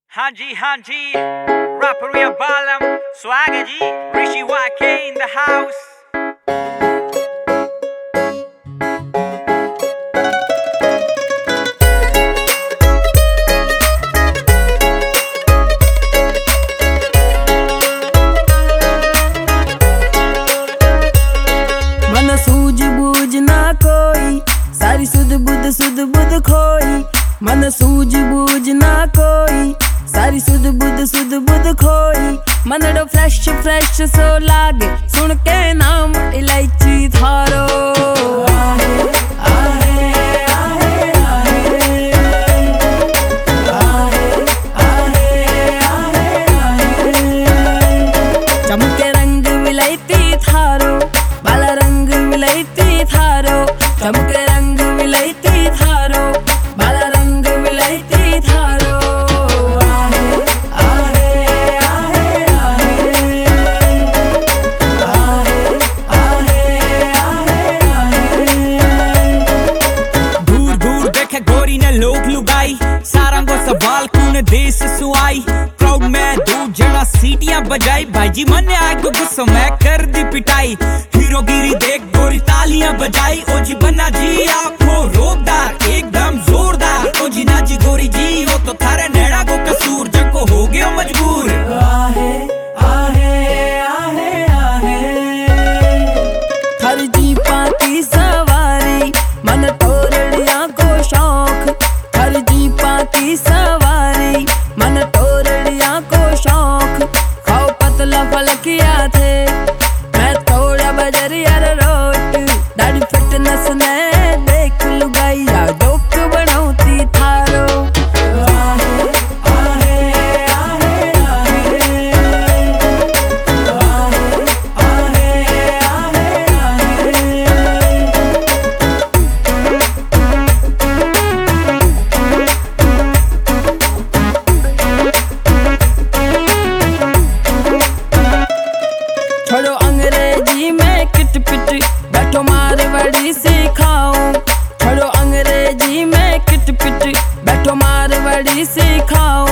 हाँ जी रैपर या बालम स्वैग है जी ऋषि YK in the house। मन सूझ बूझ ना कोई सारी सुध बुध खोई। मन सूझ बूझ ना कोई सारी सुध बुध खोई। मनड़ो फ्रेश सो लागे सुन के नाम इलायची थारो। चमके रंग विलायती थारो बाला रंग विलायती थारो। चमके रंग विलायती थारो बाला रंग विलायती थारो। दूर दूर देखे गोरी ने लोग लुगाई सारा को सवाल कौन देश सुआई। क्राउड में दो जड़ा सीटियां बजाई भाई जी मन आए को गुस्सा मैं कर दी पिटाई। हीरोगिरी देख गोरी तालियां बजाई ओ जी बन्ना जी आपको रोकदार एकदम जोरदार। ओ जी ना जी गोरी जी वो तो थारे नेड़ा को कसूर जको हो गया मजबूर। आहे आहे आहे आहे हर जीपा की सवारी मन तोरड़िया को शौक। हर जीपा की सवारी मन तोरड़िया को शौक। खाओ पतला फलकिया थे मैं थोड़ा बजरिया रोट। दाढ़ी फिटनेस ने देख लुगाइया जोक बनौती थारो। छोड़ो अंग्रेजी में किट पिट बैठो मारवाड़ी सिखाऊं। छोड़ो अंग्रेजी में किट पिट बैठो मारवाड़ी सिखाऊं।